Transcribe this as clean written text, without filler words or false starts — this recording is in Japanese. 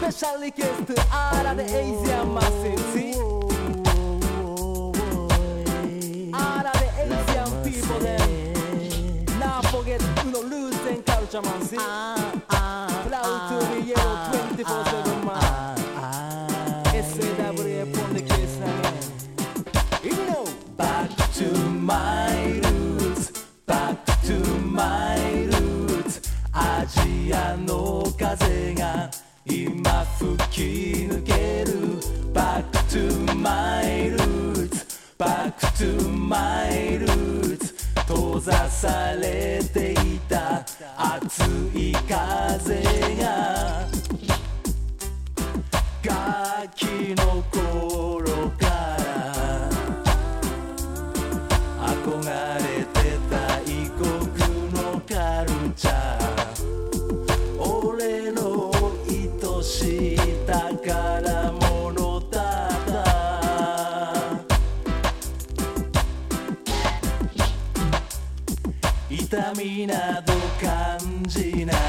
Special request to all of the Asian masses. All of the Asian people then. Now forget, roots and culture, man. See? Proud to be yellow 24/7, man. SAW upon the case now. You know, back to my roots, back to my roots. アジアの風が今吹き抜ける Back to my roots Back to my roots 閉ざされていた熱い風がガキの頃から憧れてた異国のカルチャー俺の愛しい宝物だった痛みなど感じない